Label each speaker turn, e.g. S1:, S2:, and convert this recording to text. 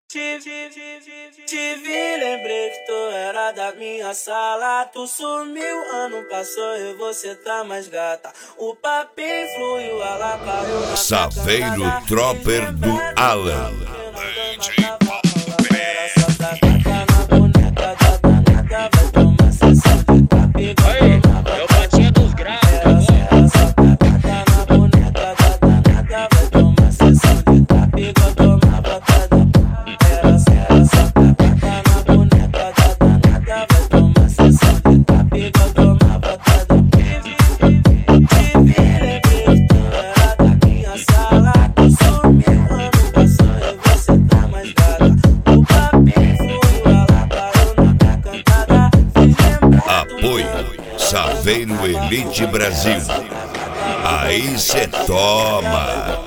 S1: Te vi, lembrei que tu era da minha sala. Tu sumiu, ano passou e você tá mais gata. O papinho fluiu, ela caiu na
S2: Saveiro Tropper do Alan.
S3: É o patinha dos gráficos.
S2: Apoio Saveiro Elite Brasil. Aí cê toma.